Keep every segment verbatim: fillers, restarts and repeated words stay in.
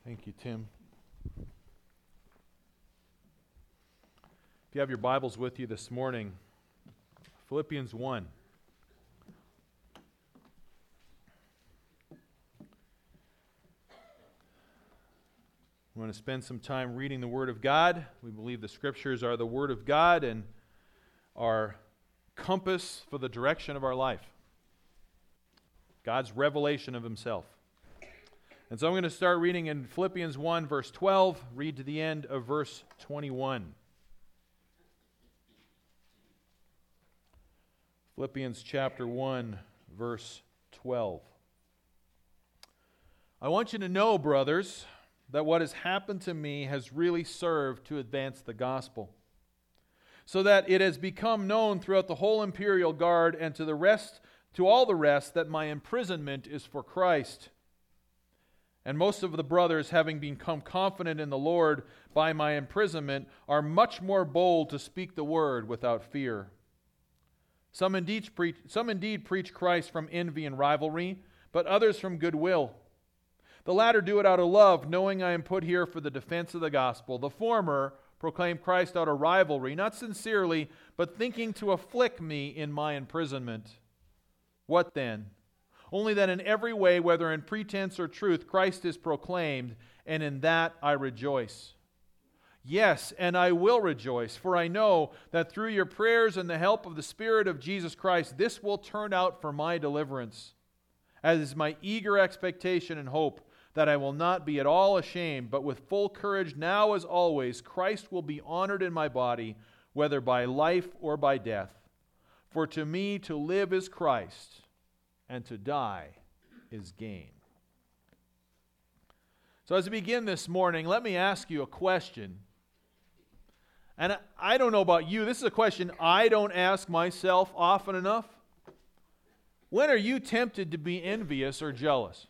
Thank you, Tim. If you have your Bibles with you this morning, Philippians one. We want to spend some time reading the Word of God. We believe the Scriptures are the Word of God and our compass for the direction of our life. God's revelation of Himself. And so I'm going to start reading in Philippians one, verse twelve, read to the end of verse twenty-one. Philippians chapter one, verse twelve. I want you to know, brothers, that what has happened to me has really served to advance the gospel, so that it has become known throughout the whole imperial guard and to the rest, to all the rest, that my imprisonment is for Christ. And most of the brothers, having become confident in the Lord by my imprisonment, are much more bold to speak the word without fear. Some indeed preach, some indeed preach Christ from envy and rivalry, but others from goodwill. The latter do it out of love, knowing I am put here for the defense of the gospel. The former proclaim Christ out of rivalry, not sincerely, but thinking to afflict me in my imprisonment. What then? Only that in every way, whether in pretense or truth, Christ is proclaimed, and in that I rejoice. Yes, and I will rejoice, for I know that through your prayers and the help of the Spirit of Jesus Christ, this will turn out for my deliverance, as is my eager expectation and hope, that I will not be at all ashamed, but with full courage now as always, Christ will be honored in my body, whether by life or by death. For to me to live is Christ, and to die is gain. So as we begin this morning, let me ask you a question. And I don't know about you, this is a question I don't ask myself often enough. When are you tempted to be envious or jealous?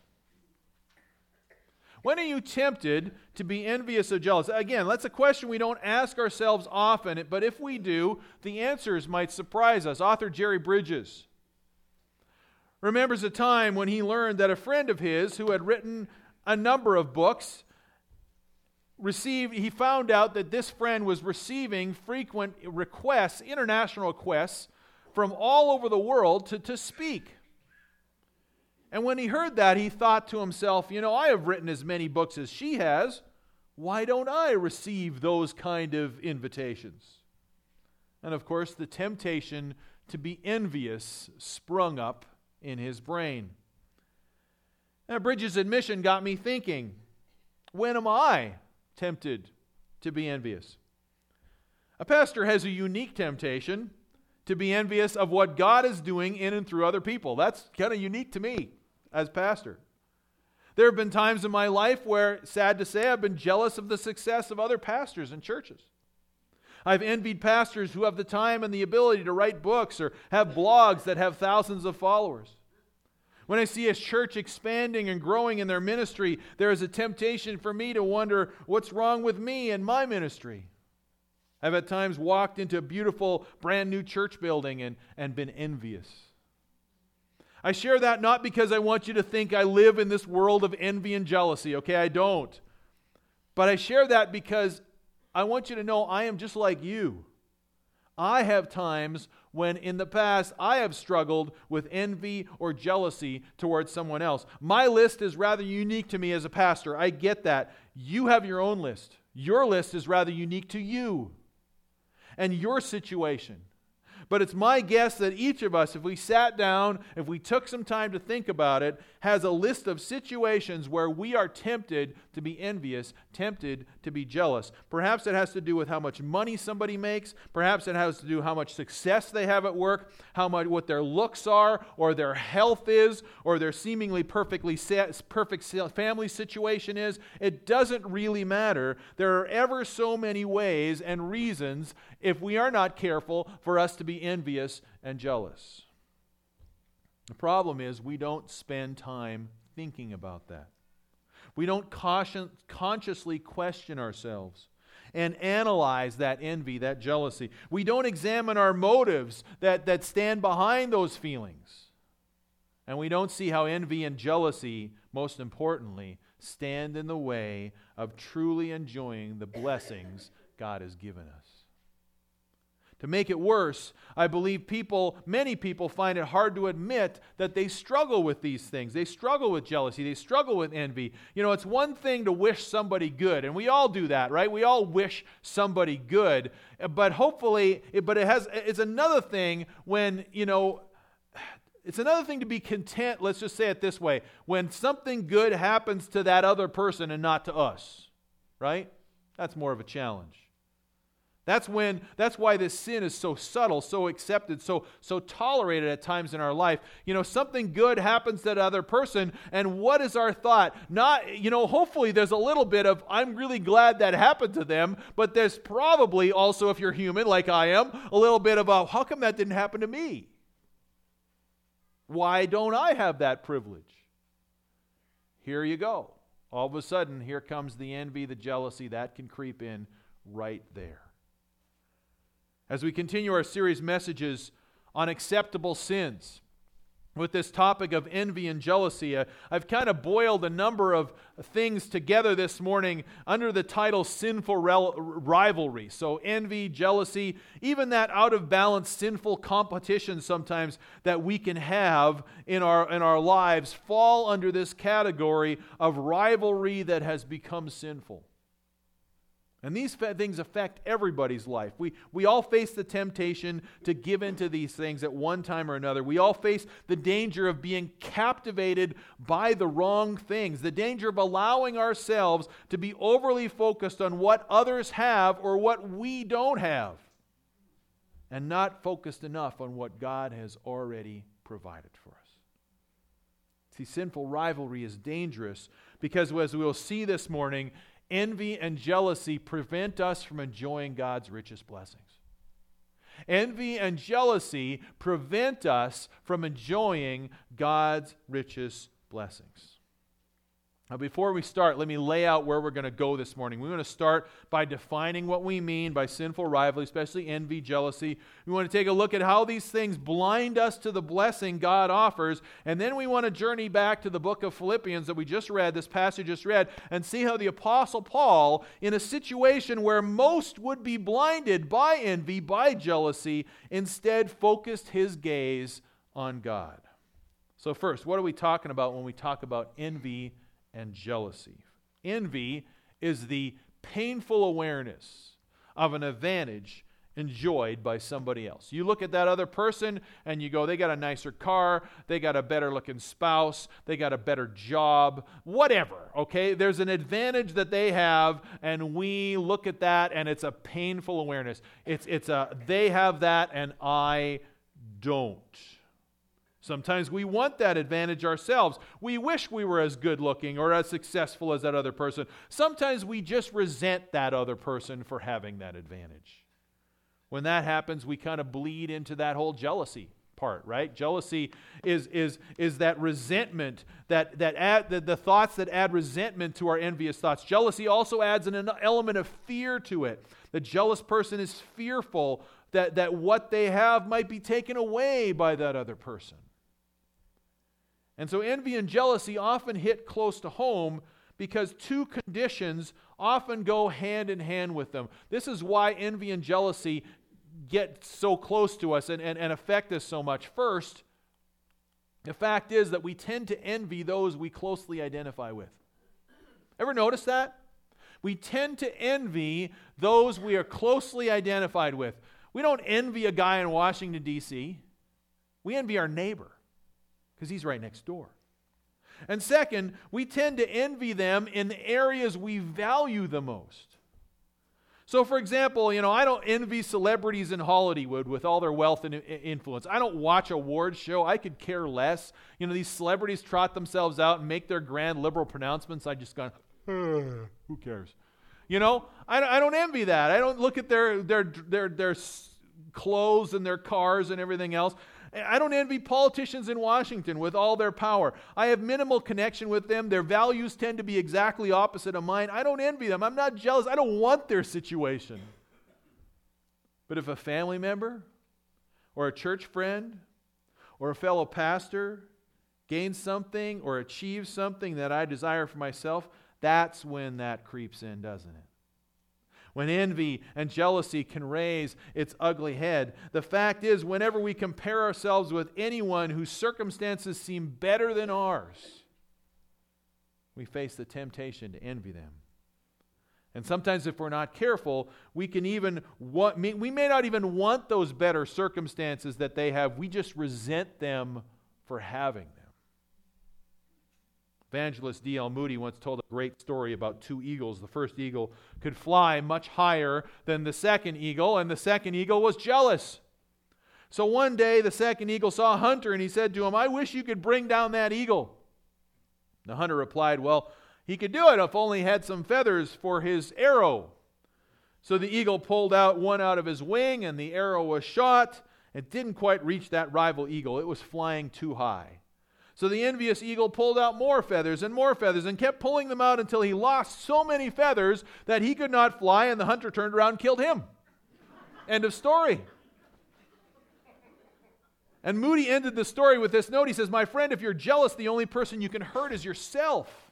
When are you tempted to be envious or jealous? Again, that's a question we don't ask ourselves often, but if we do, the answers might surprise us. Author Jerry Bridges remembers a time when he learned that a friend of his who had written a number of books received, he found out that this friend was receiving frequent requests, international requests, from all over the world to, to speak. And when he heard that, he thought to himself, you know, I have written as many books as she has. Why don't I receive those kind of invitations? And of course, the temptation to be envious sprung up in his brain. Now, Bridges' admission got me thinking, when am I tempted to be envious? A pastor has a unique temptation to be envious of what God is doing in and through other people. That's kind of unique to me as pastor. There have been times in my life where, sad to say, I've been jealous of the success of other pastors and churches. I've envied pastors who have the time and the ability to write books or have blogs that have thousands of followers. When I see a church expanding and growing in their ministry, there is a temptation for me to wonder what's wrong with me and my ministry. I've at times walked into a beautiful brand new church building and, and been envious. I share that not because I want you to think I live in this world of envy and jealousy, okay? I don't. But I share that because I want you to know I am just like you. I have times when in the past I have struggled with envy or jealousy towards someone else. My list is rather unique to me as a pastor. I get that. You have your own list. Your list is rather unique to you and your situation. But it's my guess that each of us, if we sat down, if we took some time to think about it, has a list of situations where we are tempted to be envious, tempted to be jealous. Perhaps it has to do with how much money somebody makes. Perhaps it has to do with how much success they have at work, how much what their looks are, or their health is, or their seemingly perfectly set, perfect family situation is. It doesn't really matter. There are ever so many ways and reasons, if we are not careful, for us to be envious and jealous. The problem is we don't spend time thinking about that. We don't caution, consciously question ourselves and analyze that envy, that jealousy. We don't examine our motives that, that stand behind those feelings. And we don't see how envy and jealousy, most importantly, stand in the way of truly enjoying the blessings God has given us. To make it worse, I believe people, many people find it hard to admit that they struggle with these things. They struggle with jealousy. They struggle with envy. You know, it's one thing to wish somebody good, and we all do that, right? We all wish somebody good, but hopefully, but it has, it's another thing when, you know, it's another thing to be content, let's just say it this way, when something good happens to that other person and not to us, right? That's more of a challenge. That's when, that's why this sin is so subtle, so accepted, so, so tolerated at times in our life. You know, something good happens to that other person, and what is our thought? Not, you know, hopefully there's a little bit of, I'm really glad that happened to them, but there's probably also, if you're human like I am, a little bit of a, how come that didn't happen to me? Why don't I have that privilege? Here you go. All of a sudden, here comes the envy, the jealousy, that can creep in right there. As we continue our series messages on acceptable sins, with this topic of envy and jealousy, uh, I've kind of boiled a number of things together this morning under the title Sinful Rel- Rivalry. So envy, jealousy, even that out of balance sinful competition sometimes that we can have in our, in our lives fall under this category of rivalry that has become sinful. And these things affect everybody's life. We, we all face the temptation to give into these things at one time or another. We all face the danger of being captivated by the wrong things, the danger of allowing ourselves to be overly focused on what others have or what we don't have, and not focused enough on what God has already provided for us. See, sinful rivalry is dangerous because, as we will see this morning, envy and jealousy prevent us from enjoying God's richest blessings. Envy and jealousy prevent us from enjoying God's richest blessings. Now, before we start, let me lay out where we're going to go this morning. We're going to start by defining what we mean by sinful rivalry, especially envy, jealousy. We want to take a look at how these things blind us to the blessing God offers, and then we want to journey back to the book of Philippians that we just read, this passage just read, and see how the Apostle Paul, in a situation where most would be blinded by envy, by jealousy, instead focused his gaze on God. So first, what are we talking about when we talk about envy and jealousy? Envy is the painful awareness of an advantage enjoyed by somebody else. You look at that other person and you go, they got a nicer car, they got a better looking spouse, they got a better job, whatever, okay? There's an advantage that they have, and we look at that and it's a painful awareness. It's, it's a, they have that and I don't. Sometimes we want that advantage ourselves. We wish we were as good looking or as successful as that other person. Sometimes we just resent that other person for having that advantage. When that happens, we kind of bleed into that whole jealousy part, right? Jealousy is is is that resentment, that that add the, the thoughts that add resentment to our envious thoughts. Jealousy also adds an, an element of fear to it. The jealous person is fearful that, that what they have might be taken away by that other person. And so envy and jealousy often hit close to home because two conditions often go hand in hand with them. This is why envy and jealousy get so close to us and, and, and affect us so much. First, the fact is that we tend to envy those we closely identify with. Ever notice that? We tend to envy those we are closely identified with. We don't envy a guy in Washington, D C We envy our neighbor, because he's right next door. And second, we tend to envy them in the areas we value the most. So, for example, you know, I don't envy celebrities in Hollywood with all their wealth and influence. I don't watch a award show. I could care less. You know, these celebrities trot themselves out and make their grand liberal pronouncements. I just go, who cares? You know, I, I don't envy that. I don't look at their their their their clothes and their cars and everything else. I don't envy politicians in Washington with all their power. I have minimal connection with them. Their values tend to be exactly opposite of mine. I don't envy them. I'm not jealous. I don't want their situation. But if a family member or a church friend or a fellow pastor gains something or achieves something that I desire for myself, that's when that creeps in, doesn't it? When envy and jealousy can raise its ugly head. The fact is, whenever we compare ourselves with anyone whose circumstances seem better than ours, we face the temptation to envy them. And sometimes if we're not careful, we can even want, we may not even want those better circumstances that they have. We just resent them for having them. Evangelist D L Moody once told a great story about two eagles. The first eagle could fly much higher than the second eagle, and the second eagle was jealous. So one day the second eagle saw a hunter, and he said to him, "I wish you could bring down that eagle." The hunter replied, "Well, he could do it if only he had some feathers for his arrow." So the eagle pulled out one out of his wing, and the arrow was shot. It didn't quite reach that rival eagle. It was flying too high. So the envious eagle pulled out more feathers and more feathers and kept pulling them out until he lost so many feathers that he could not fly, and the hunter turned around and killed him. End of story. And Moody ended the story with this note. He says, "My friend, if you're jealous, the only person you can hurt is yourself."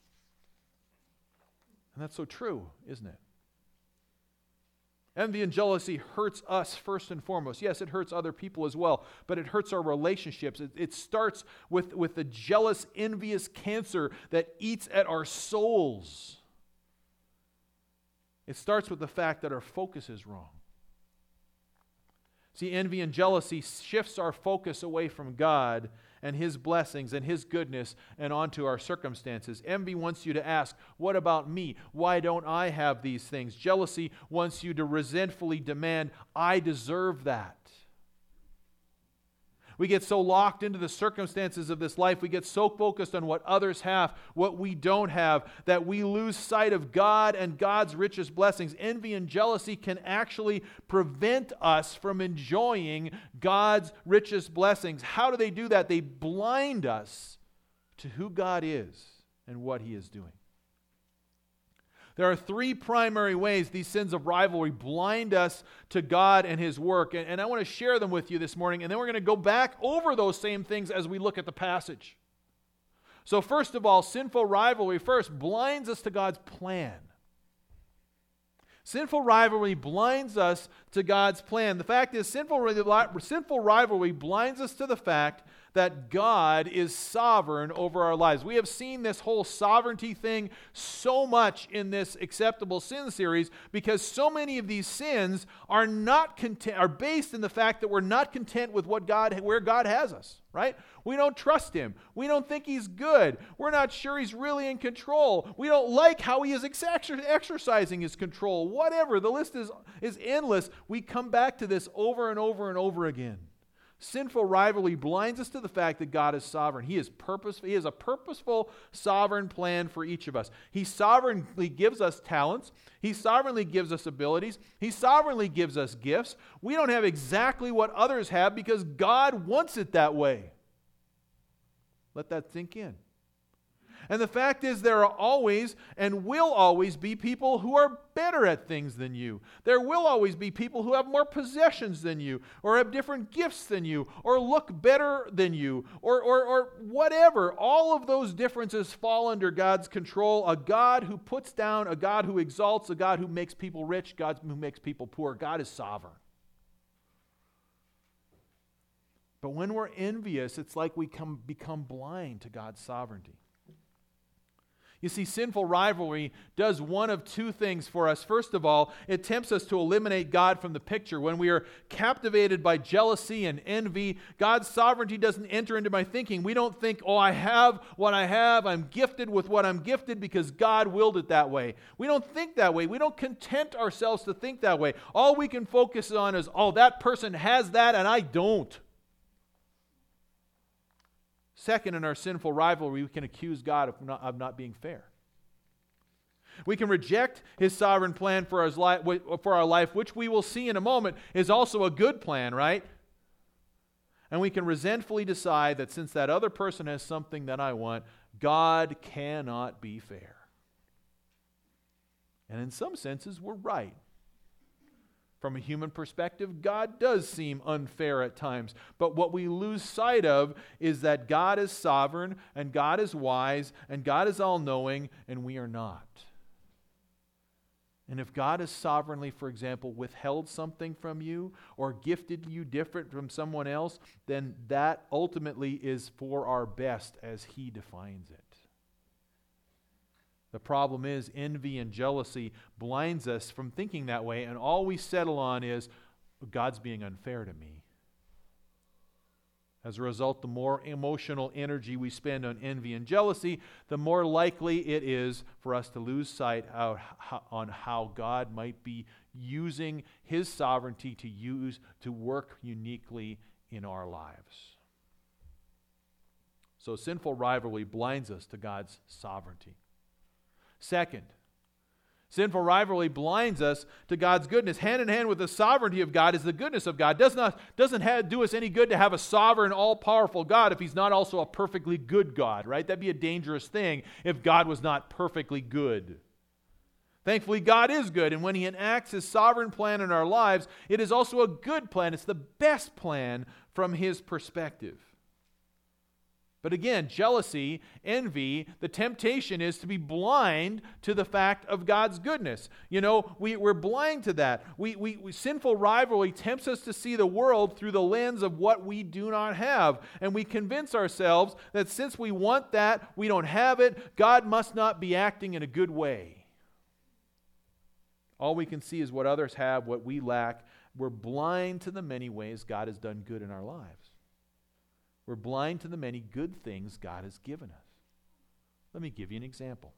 And that's so true, isn't it? Envy and jealousy hurts us first and foremost. Yes, it hurts other people as well, but it hurts our relationships. It, it starts with, with the jealous, envious cancer that eats at our souls. It starts with the fact that our focus is wrong. See, envy and jealousy shifts our focus away from God and His blessings and His goodness and onto our circumstances. Envy wants you to ask, what about me? Why don't I have these things? Jealousy wants you to resentfully demand, I deserve that. We get so locked into the circumstances of this life, we get so focused on what others have, what we don't have, that we lose sight of God and God's richest blessings. Envy and jealousy can actually prevent us from enjoying God's richest blessings. How do they do that? They blind us to who God is and what He is doing. There are three primary ways these sins of rivalry blind us to God and His work. And, and I want to share them with you this morning. And then we're going to go back over those same things as we look at the passage. So first of all, sinful rivalry first blinds us to God's plan. Sinful rivalry blinds us to God's plan. The fact is, sinful, sinful rivalry blinds us to the fact that God is sovereign over our lives. We have seen this whole sovereignty thing so much in this Acceptable Sin series because so many of these sins are not content, are based in the fact that we're not content with what God, where God has us, right? We don't trust Him. We don't think He's good. We're not sure He's really in control. We don't like how He is ex- exercising His control. Whatever, the list is, is endless. We come back to this over and over and over again. Sinful rivalry blinds us to the fact that God is sovereign. He is purposeful. He has a purposeful, sovereign plan for each of us. He sovereignly gives us talents. He sovereignly gives us abilities. He sovereignly gives us gifts. We don't have exactly what others have because God wants it that way. Let that sink in. And the fact is, there are always and will always be people who are better at things than you. There will always be people who have more possessions than you, or have different gifts than you, or look better than you, or, or, or whatever. All of those differences fall under God's control. A God who puts down, a God who exalts, a God who makes people rich, God who makes people poor. God is sovereign. But when we're envious, it's like we come, become blind to God's sovereignty. You see, sinful rivalry does one of two things for us. First of all, it tempts us to eliminate God from the picture. When we are captivated by jealousy and envy, God's sovereignty doesn't enter into my thinking. We don't think, oh, I have what I have. I'm gifted with what I'm gifted because God willed it that way. We don't think that way. We don't content ourselves to think that way. All we can focus on is, oh, that person has that and I don't. Second, in our sinful rivalry, we can accuse God of not, of not being fair. We can reject His sovereign plan for, his li- for our life, which we will see in a moment is also a good plan, right? And we can resentfully decide that since that other person has something that I want, God cannot be fair. And in some senses, we're right. From a human perspective, God does seem unfair at times. But what we lose sight of is that God is sovereign, and God is wise, and God is all-knowing, and we are not. And if God has sovereignly, for example, withheld something from you or gifted you different from someone else, then that ultimately is for our best as He defines it. The problem is envy and jealousy blinds us from thinking that way, and all we settle on is, God's being unfair to me. As a result, the more emotional energy we spend on envy and jealousy, the more likely it is for us to lose sight of how, on how God might be using His sovereignty to use to work uniquely in our lives. So sinful rivalry blinds us to God's sovereignty. Second, sinful rivalry blinds us to God's goodness. Hand in hand with the sovereignty of God is the goodness of God. Does not, doesn't have, do us any good to have a sovereign, all-powerful God if He's not also a perfectly good God, right? That'd be a dangerous thing if God was not perfectly good. Thankfully, God is good, and when He enacts His sovereign plan in our lives, it is also a good plan. It's the best plan from His perspective. But again, jealousy, envy, the temptation is to be blind to the fact of God's goodness. You know, we, we're blind to that. We, we, we, sinful rivalry tempts us to see the world through the lens of what we do not have. And we convince ourselves that since we want that, we don't have it, God must not be acting in a good way. All we can see is what others have, what we lack. We're blind to the many ways God has done good in our lives. We're blind to the many good things God has given us. Let me give you an example.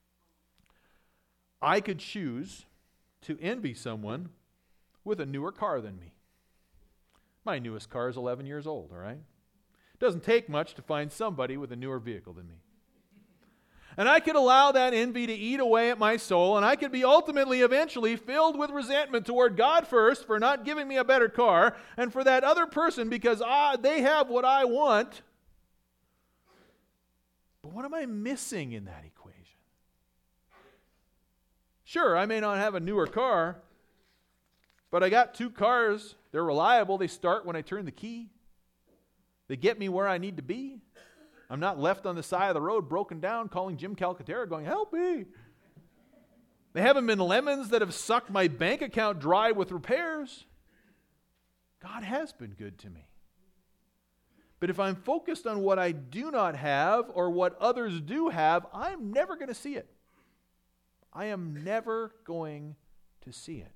I could choose to envy someone with a newer car than me. My newest car is eleven years old, all right? It doesn't take much to find somebody with a newer vehicle than me. And I could allow that envy to eat away at my soul, and I could be ultimately, eventually, filled with resentment toward God first for not giving me a better car, and for that other person because ah, they have what I want. But what am I missing in that equation? Sure, I may not have a newer car, but I got two cars. They're reliable. They start when I turn the key. They get me where I need to be. I'm not left on the side of the road, broken down, calling Jim Calcaterra, going, help me. They haven't been lemons that have sucked my bank account dry with repairs. God has been good to me. But if I'm focused on what I do not have or what others do have, I'm never going to see it. I am never going to see it.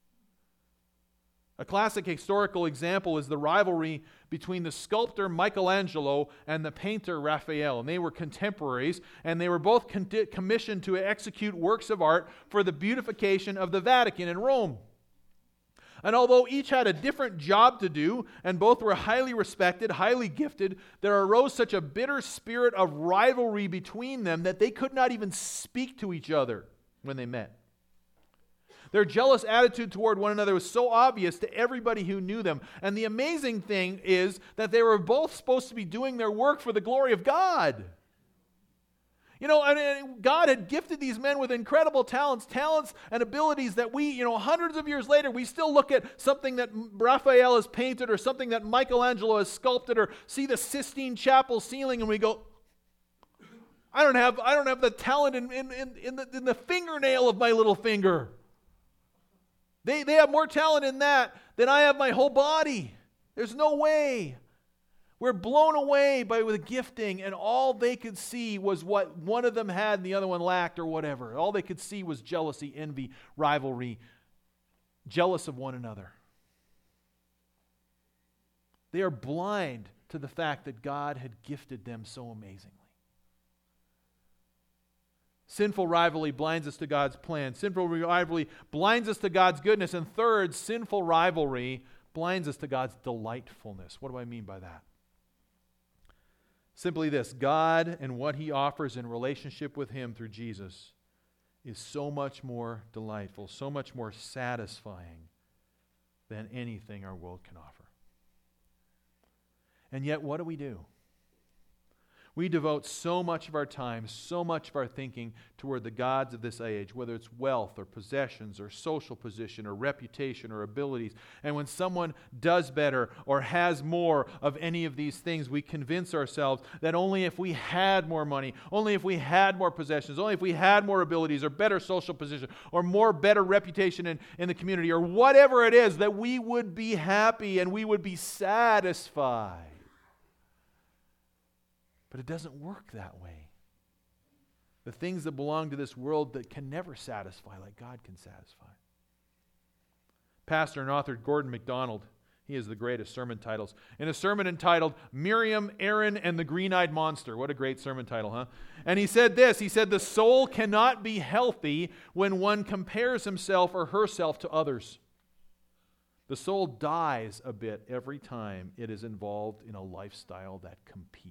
A classic historical example is the rivalry between the sculptor Michelangelo and the painter Raphael. And they were contemporaries, and they were both con- commissioned to execute works of art for the beautification of the Vatican in Rome. And although each had a different job to do, and both were highly respected, highly gifted, there arose such a bitter spirit of rivalry between them that they could not even speak to each other when they met. Their jealous attitude toward one another was so obvious to everybody who knew them. And the amazing thing is that they were both supposed to be doing their work for the glory of God. You know, and God had gifted these men with incredible talents, talents and abilities that we, you know, hundreds of years later, we still look at something that Raphael has painted or something that Michelangelo has sculpted or see the Sistine Chapel ceiling and we go, I don't have, I don't have the talent in, in, in, in, the, in the fingernail of my little finger. They, they have more talent in that than I have my whole body. There's no way. We're blown away by the gifting, and all they could see was what one of them had and the other one lacked or whatever. All they could see was jealousy, envy, rivalry, jealous of one another. They are blind to the fact that God had gifted them so amazingly. Sinful rivalry blinds us to God's plan. Sinful rivalry blinds us to God's goodness. And third, sinful rivalry blinds us to God's delightfulness. What do I mean by that? Simply this: God and what He offers in relationship with Him through Jesus is so much more delightful, so much more satisfying than anything our world can offer. And yet, what do we do? We devote so much of our time, so much of our thinking toward the gods of this age, whether it's wealth or possessions or social position or reputation or abilities. And when someone does better or has more of any of these things, we convince ourselves that only if we had more money, only if we had more possessions, only if we had more abilities or better social position or more better reputation in, in the community or whatever it is, that we would be happy and we would be satisfied. But it doesn't work that way. The things that belong to this world that can never satisfy like God can satisfy. Pastor and author Gordon MacDonald, he has the greatest sermon titles. In a sermon entitled, Miriam, Aaron, and the Green-Eyed Monster. What a great sermon title, huh? And he said this, he said, the soul cannot be healthy when one compares himself or herself to others. The soul dies a bit every time it is involved in a lifestyle that competes.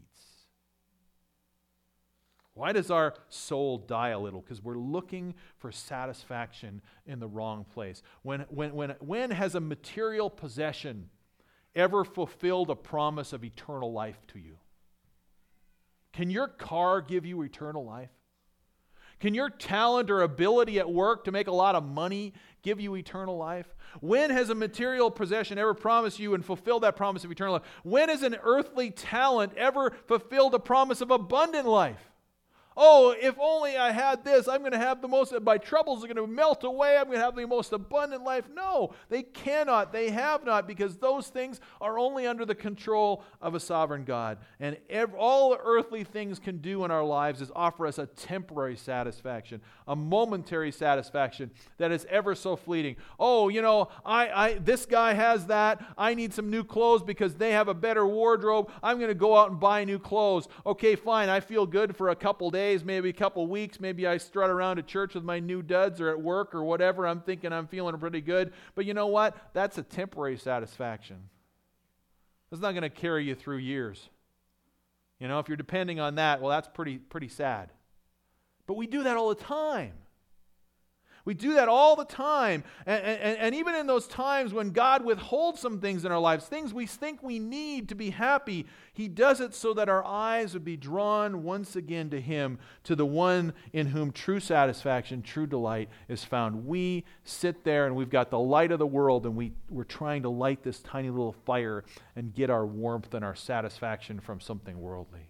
Why does our soul die a little? Because we're looking for satisfaction in the wrong place. When, when, when, when has a material possession ever fulfilled a promise of eternal life to you? Can your car give you eternal life? Can your talent or ability at work to make a lot of money give you eternal life? When has a material possession ever promised you and fulfilled that promise of eternal life? When has an earthly talent ever fulfilled a promise of abundant life? Oh, if only I had this, I'm going to have the most, my troubles are going to melt away, I'm going to have the most abundant life. No, they cannot, they have not, because those things are only under the control of a sovereign God. And every, all the earthly things can do in our lives is offer us a temporary satisfaction, a momentary satisfaction that is ever so fleeting. Oh, you know, I, I this guy has that, I need some new clothes because they have a better wardrobe, I'm going to go out and buy new clothes. Okay, fine, I feel good for a couple days. Maybe a couple weeks, maybe I strut around at church with my new duds or at work or whatever. I'm thinking I'm feeling pretty good. But you know what? That's a temporary satisfaction. That's not going to carry you through years. You know, if you're depending on that, well, that's pretty, pretty sad. But we do that all the time. We do that all the time. And, and, and even in those times when God withholds some things in our lives, things we think we need to be happy, He does it so that our eyes would be drawn once again to Him, to the one in whom true satisfaction, true delight is found. We sit there and we've got the light of the world and we, we're trying to light this tiny little fire and get our warmth and our satisfaction from something worldly.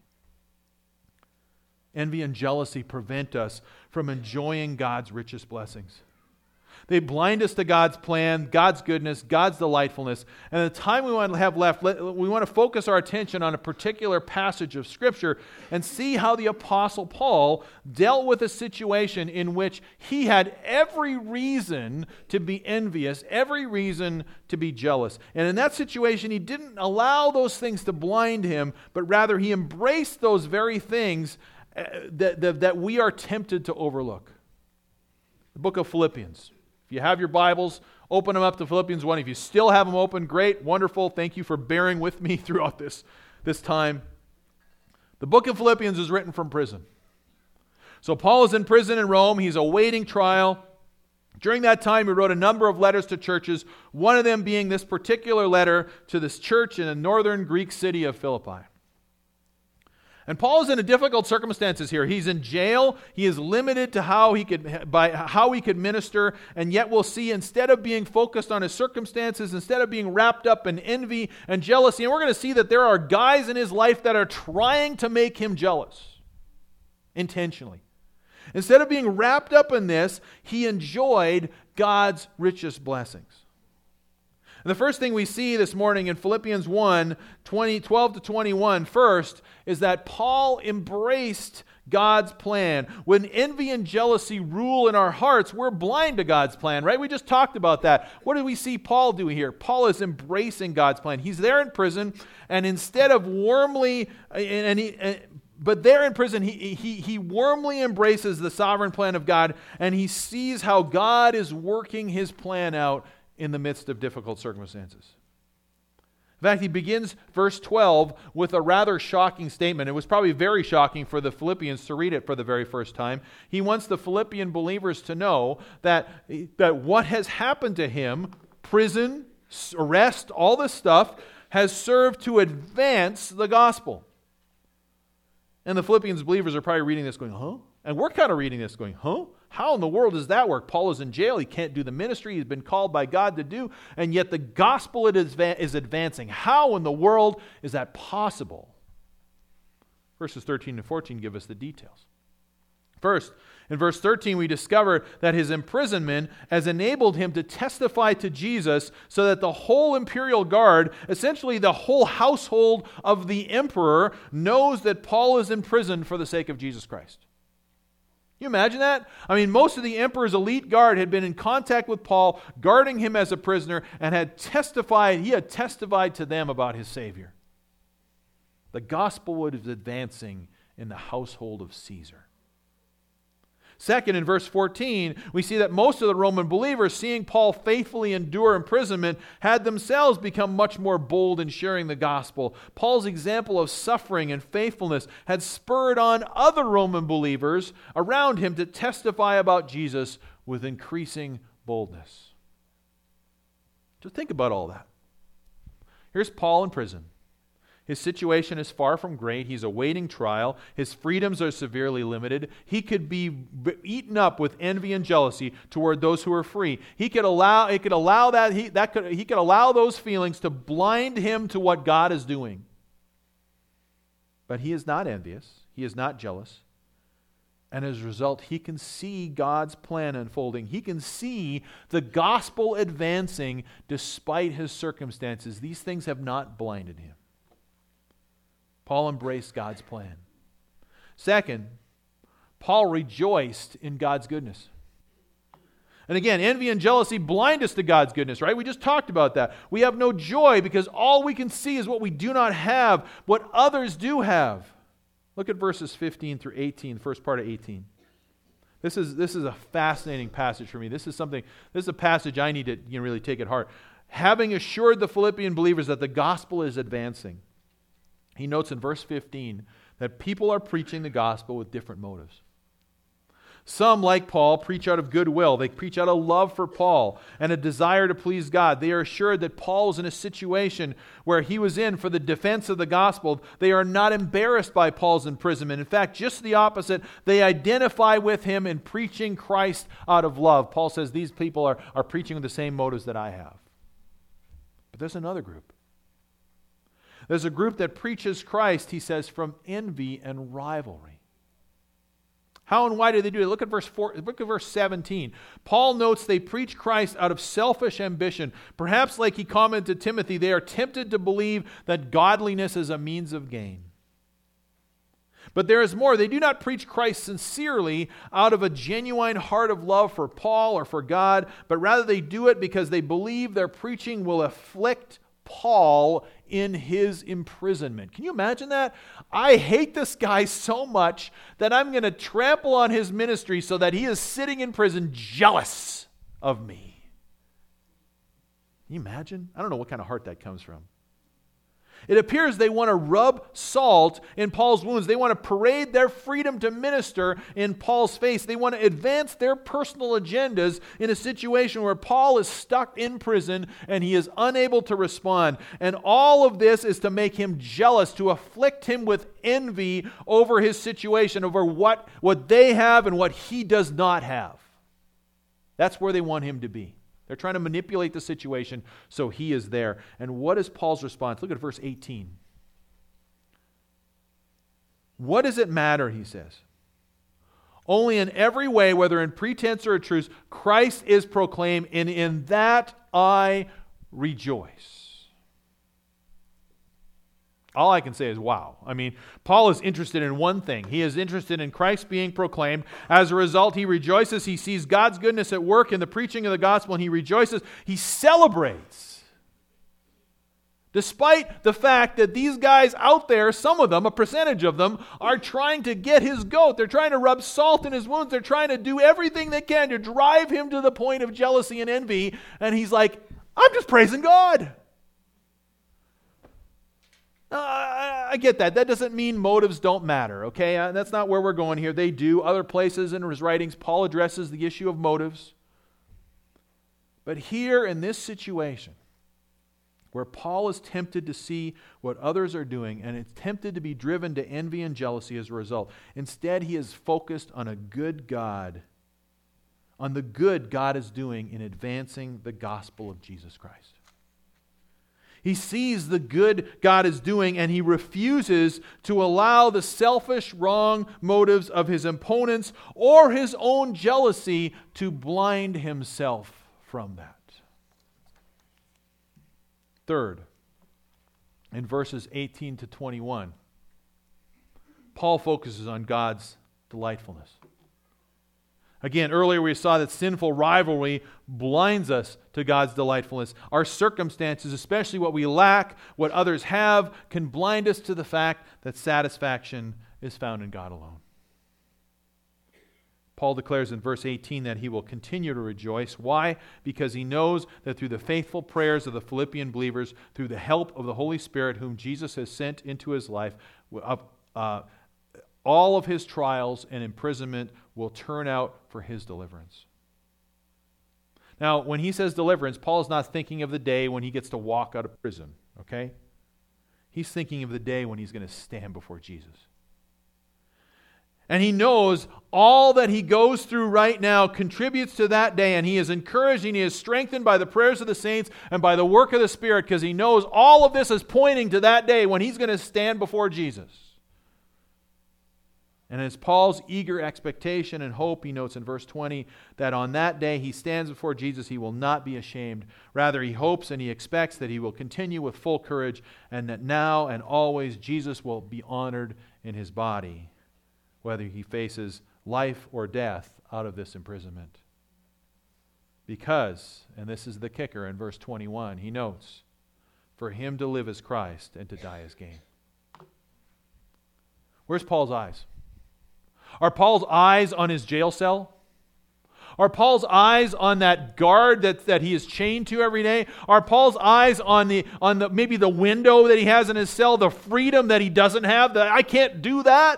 Envy and jealousy prevent us from enjoying God's richest blessings. They blind us to God's plan, God's goodness, God's delightfulness. And the time we want to have left, we want to focus our attention on a particular passage of Scripture and see how the Apostle Paul dealt with a situation in which he had every reason to be envious, every reason to be jealous. And in that situation, he didn't allow those things to blind him, but rather he embraced those very things That, that, that we are tempted to overlook. The book of Philippians. If you have your Bibles, open them up to Philippians one. If you still have them open, great, wonderful. Thank you for bearing with me throughout this, this time. The book of Philippians is written from prison. So Paul is in prison in Rome. He's awaiting trial. During that time, he wrote a number of letters to churches, one of them being this particular letter to this church in the northern Greek city of Philippi. And Paul is in a difficult circumstances here. He's in jail. He is limited to how he could by how he could minister. And yet we'll see, instead of being focused on his circumstances, instead of being wrapped up in envy and jealousy, and we're going to see that there are guys in his life that are trying to make him jealous intentionally. Instead of being wrapped up in this, he enjoyed God's richest blessings. And the first thing we see this morning in Philippians one, twenty, twelve to twenty-one, first, is that Paul embraced God's plan. When envy and jealousy rule in our hearts, we're blind to God's plan, right? We just talked about that. What do we see Paul do here? Paul is embracing God's plan. He's there in prison, and instead of warmly, and he, but there in prison, he, he, he warmly embraces the sovereign plan of God, and he sees how God is working His plan out in the midst of difficult circumstances. In fact, he begins verse twelve with a rather shocking statement. It was probably very shocking for the Philippians to read it for the very first time. He wants the Philippian believers to know that, that what has happened to him, prison, arrest, all this stuff, has served to advance the gospel. And the Philippians believers are probably reading this going, huh? And we're kind of reading this going, huh? How in the world does that work? Paul is in jail. He can't do the ministry he's been called by God to do. And yet the gospel it is, is advancing. How in the world is that possible? Verses thirteen and fourteen give us the details. First, in verse thirteen, we discover that his imprisonment has enabled him to testify to Jesus so that the whole imperial guard, essentially the whole household of the emperor, knows that Paul is imprisoned for the sake of Jesus Christ. Can you imagine that? I mean, most of the emperor's elite guard had been in contact with Paul, guarding him as a prisoner, and had testified, he had testified to them about his Savior. The gospel was advancing in the household of Caesar. Second, in verse fourteen, we see that most of the Roman believers, seeing Paul faithfully endure imprisonment, had themselves become much more bold in sharing the gospel. Paul's example of suffering and faithfulness had spurred on other Roman believers around him to testify about Jesus with increasing boldness. Just think about all that. Here's Paul in prison. His situation is far from great. He's awaiting trial. His freedoms are severely limited. He could be eaten up with envy and jealousy toward those who are free. He could allow, he could allow that, he, that could, he could allow those feelings to blind him to what God is doing. But he is not envious. He is not jealous. And as a result, he can see God's plan unfolding. He can see the gospel advancing despite his circumstances. These things have not blinded him. Paul embraced God's plan. Second, Paul rejoiced in God's goodness. And again, envy and jealousy blind us to God's goodness, right? We just talked about that. We have no joy because all we can see is what we do not have, what others do have. Look at verses fifteen through eighteen, the first part of eighteen. This is, this is a fascinating passage for me. This is something, this is a passage I need to you know, really take at heart. Having assured the Philippian believers that the gospel is advancing, he notes in verse fifteen that people are preaching the gospel with different motives. Some, like Paul, preach out of goodwill. They preach out of love for Paul and a desire to please God. They are assured that Paul is in a situation where he was in for the defense of the gospel. They are not embarrassed by Paul's imprisonment. In fact, just the opposite. They identify with him in preaching Christ out of love. Paul says these people are, are preaching with the same motives that I have. But there's another group. There's a group that preaches Christ, he says, from envy and rivalry. How and why do they do it? Look at verse four, look at verse seventeen. Paul notes they preach Christ out of selfish ambition. Perhaps like he commented to Timothy, they are tempted to believe that godliness is a means of gain. But there is more. They do not preach Christ sincerely out of a genuine heart of love for Paul or for God, but rather they do it because they believe their preaching will afflict Paul in his imprisonment. Can you imagine that? I hate this guy so much that I'm going to trample on his ministry so that he is sitting in prison jealous of me. Can you imagine? I don't know what kind of heart that comes from. It appears they want to rub salt in Paul's wounds. They want to parade their freedom to minister in Paul's face. They want to advance their personal agendas in a situation where Paul is stuck in prison and he is unable to respond. And all of this is to make him jealous, to afflict him with envy over his situation, over what, what they have and what he does not have. That's where they want him to be. They're trying to manipulate the situation so he is there. And what is Paul's response? Look at verse eighteen. What does it matter, he says? Only in every way, whether in pretense or in truth, Christ is proclaimed, and in that I rejoice. All I can say is, wow. I mean, Paul is interested in one thing. He is interested in Christ being proclaimed. As a result, he rejoices. He sees God's goodness at work in the preaching of the gospel, and he rejoices. He celebrates. Despite the fact that these guys out there, some of them, a percentage of them, are trying to get his goat. They're trying to rub salt in his wounds. They're trying to do everything they can to drive him to the point of jealousy and envy. And he's like, I'm just praising God. Uh, I get that. That doesn't mean motives don't matter, okay? Uh, that's not where we're going here. They do. Other places in his writings, Paul addresses the issue of motives. But here in this situation, where Paul is tempted to see what others are doing and is tempted to be driven to envy and jealousy as a result. Instead, he is focused on a good God, on the good God is doing in advancing the gospel of Jesus Christ. He sees the good God is doing, and he refuses to allow the selfish, wrong motives of his opponents or his own jealousy to blind himself from that. Third, in verses eighteen to twenty-one, Paul focuses on God's delightfulness. Again, earlier we saw that sinful rivalry blinds us to God's delightfulness. Our circumstances, especially what we lack, what others have, can blind us to the fact that satisfaction is found in God alone. Paul declares in verse eighteen that he will continue to rejoice. Why? Because he knows that through the faithful prayers of the Philippian believers, through the help of the Holy Spirit whom Jesus has sent into his life, uh, all of his trials and imprisonment will turn out for his deliverance. Now, when he says deliverance, Paul is not thinking of the day when he gets to walk out of prison, okay? He's thinking of the day when he's going to stand before Jesus. And he knows all that he goes through right now contributes to that day, and he is encouraged and he is strengthened by the prayers of the saints and by the work of the Spirit, because he knows all of this is pointing to that day when he's going to stand before Jesus. And it's Paul's eager expectation and hope, he notes in verse twenty, that on that day he stands before Jesus, he will not be ashamed. Rather, he hopes and he expects that he will continue with full courage, and that now and always Jesus will be honored in his body, whether he faces life or death out of this imprisonment. Because, and this is the kicker in verse twenty-one, he notes, for him to live is Christ and to die is gain. Where's Paul's eyes? Are Paul's eyes on his jail cell? Are Paul's eyes on that guard that, that he is chained to every day? Are Paul's eyes on the on the maybe the window that he has in his cell, the freedom that he doesn't have, that I can't do that?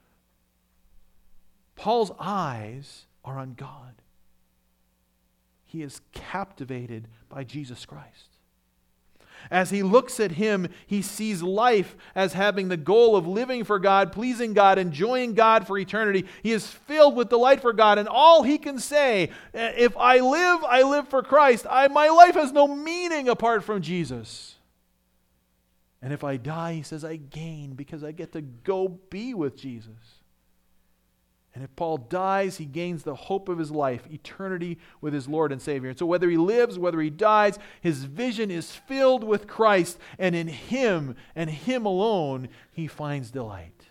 Paul's eyes are on God. He is captivated by Jesus Christ. As he looks at him, he sees life as having the goal of living for God, pleasing God, enjoying God for eternity. He is filled with delight for God, and all he can say, if I live, I live for Christ. I, my life has no meaning apart from Jesus. And if I die, he says, I gain because I get to go be with Jesus. And if Paul dies, he gains the hope of his life, eternity with his Lord and Savior. And so whether he lives, whether he dies, his vision is filled with Christ, and in him and him alone he finds delight.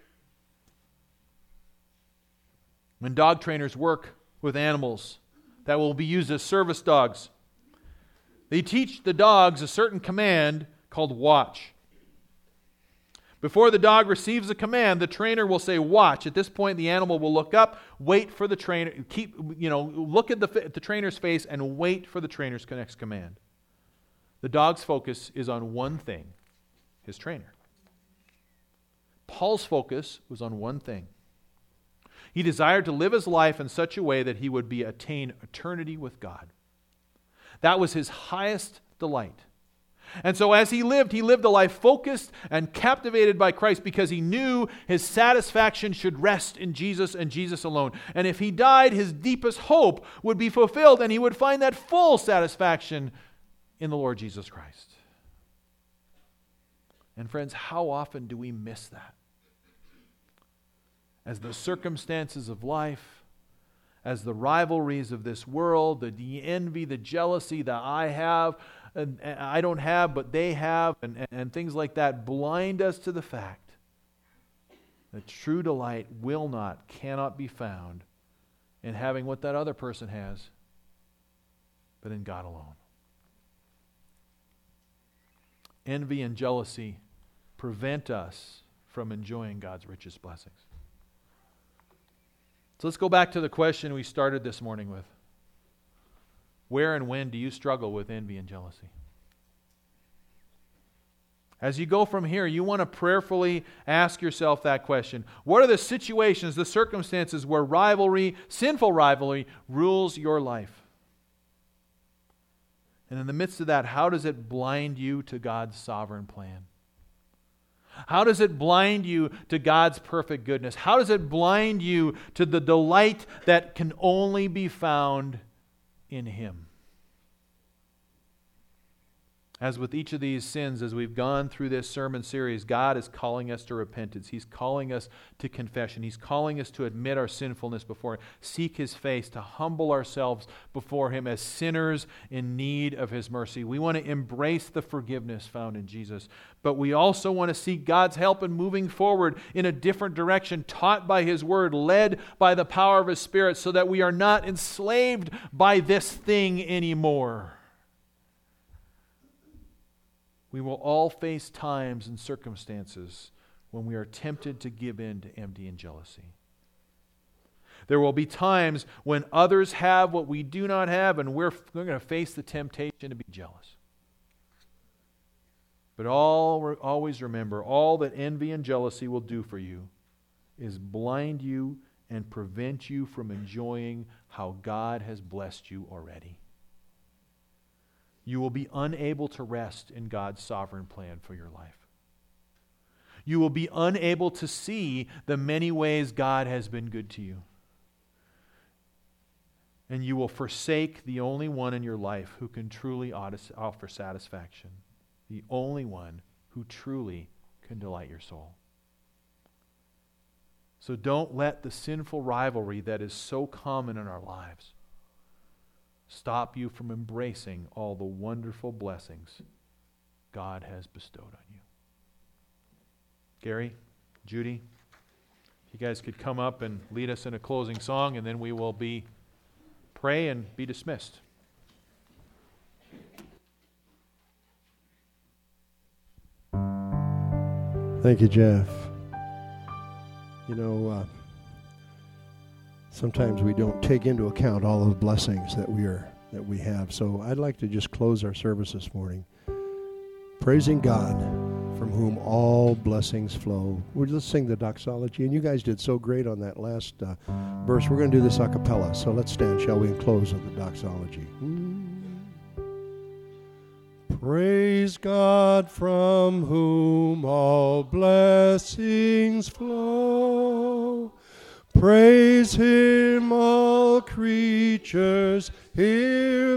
When dog trainers work with animals that will be used as service dogs, they teach the dogs a certain command called watch. Before the dog receives a command, the trainer will say, watch. At this point, the animal will look up, wait for the trainer, keep, you know, look at the, the trainer's face and wait for the trainer's next command. The dog's focus is on one thing, his trainer. Paul's focus was on one thing. He desired to live his life in such a way that he would be attain eternity with God. That was his highest delight. And so as he lived, he lived a life focused and captivated by Christ because he knew his satisfaction should rest in Jesus and Jesus alone. And if he died, his deepest hope would be fulfilled and he would find that full satisfaction in the Lord Jesus Christ. And friends, how often do we miss that? As the circumstances of life, as the rivalries of this world, the, the envy, the jealousy that I have, and I don't have, but they have, and, and, and things like that blind us to the fact that true delight will not, cannot be found in having what that other person has, but in God alone. Envy and jealousy prevent us from enjoying God's richest blessings. So let's go back to the question we started this morning with. Where and when do you struggle with envy and jealousy? As you go from here, you want to prayerfully ask yourself that question. What are the situations, the circumstances where rivalry, sinful rivalry, rules your life? And in the midst of that, how does it blind you to God's sovereign plan? How does it blind you to God's perfect goodness? How does it blind you to the delight that can only be found in Him? As with each of these sins, as we've gone through this sermon series, God is calling us to repentance. He's calling us to confession. He's calling us to admit our sinfulness before Him, seek His face, to humble ourselves before Him as sinners in need of His mercy. We want to embrace the forgiveness found in Jesus, but we also want to seek God's help in moving forward in a different direction, taught by His Word, led by the power of His Spirit, so that we are not enslaved by this thing anymore. We will all face times and circumstances when we are tempted to give in to envy and jealousy. There will be times when others have what we do not have, and we're, we're going to face the temptation to be jealous. But all, always remember, all that envy and jealousy will do for you is blind you and prevent you from enjoying how God has blessed you already. You will be unable to rest in God's sovereign plan for your life. You will be unable to see the many ways God has been good to you. And you will forsake the only one in your life who can truly offer satisfaction. The only one who truly can delight your soul. So don't let the sinful rivalry that is so common in our lives stop you from embracing all the wonderful blessings God has bestowed on you. Gary, Judy, if you guys could come up and lead us in a closing song, and then we will be pray and be dismissed. Thank you, Jeff. You know, uh, sometimes we don't take into account all of the blessings that we are that we have. So I'd like to just close our service this morning praising God, from whom all blessings flow. We'll just sing the doxology, and you guys did so great on that last uh, verse. We're going to do this a cappella, so let's stand, shall we, and close with the doxology. Praise God, from whom all blessings flow. Praise Him, all creatures here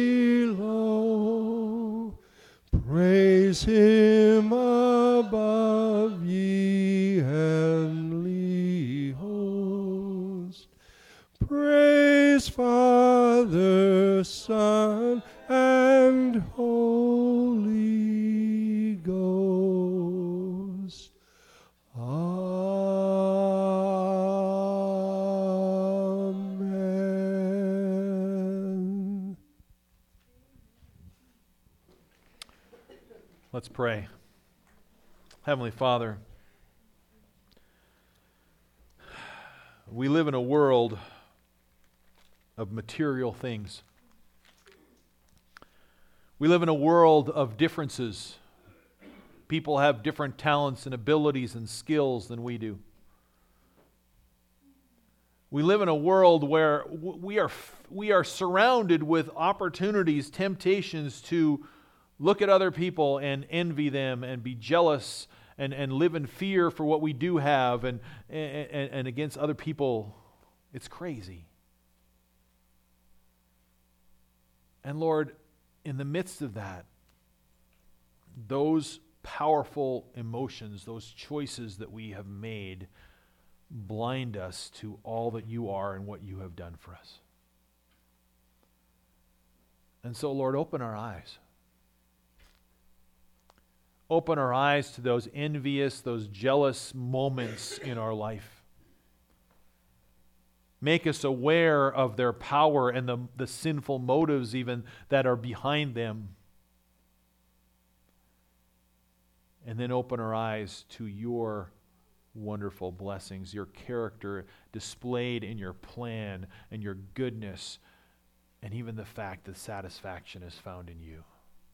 below. Praise Him above, ye heavenly host. Praise Father, Son, and Holy Ghost. Amen. Let's pray. Heavenly Father, we live in a world of material things. We live in a world of differences. People have different talents and abilities and skills than we do. We live in a world where we are we are surrounded with opportunities, temptations to look at other people and envy them and be jealous and, and live in fear for what we do have and, and, and against other people. It's crazy. And Lord, in the midst of that, those powerful emotions, those choices that we have made, blind us to all that you are and what you have done for us. And so, Lord, open our eyes. Open our eyes to those envious, those jealous moments in our life. Make us aware of their power and the, the sinful motives even that are behind them. And then open our eyes to your wonderful blessings, your character displayed in your plan and your goodness, and even the fact that satisfaction is found in you.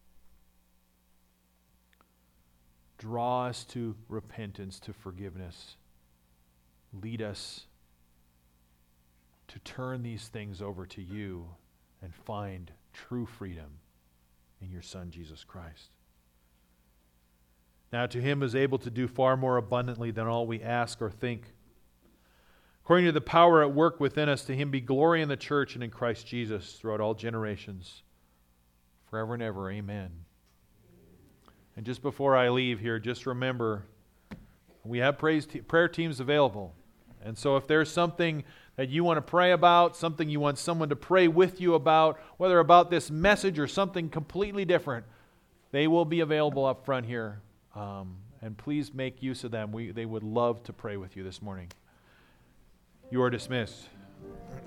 Draw us to repentance, to forgiveness. Lead us to turn these things over to you and find true freedom in your Son, Jesus Christ. Now to him who is able to do far more abundantly than all we ask or think, according to the power at work within us, to him be glory in the church and in Christ Jesus throughout all generations, forever and ever. Amen. And just before I leave here, just remember, we have praise te- prayer teams available. And so if there's something that you want to pray about, something you want someone to pray with you about, whether about this message or something completely different, they will be available up front here. Um, and please make use of them. We, they would love to pray with you this morning. You are dismissed.